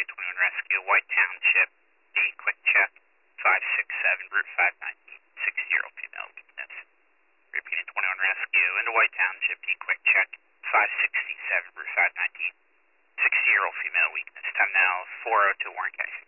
Repeating 21 Rescue, White Township, D, quick check, 567, Route 519, 60 female weakness. Repeating 21 Rescue, into White Township, D, quick check, 567, Route 519, 60 female weakness. Time now 4:02 Warren County.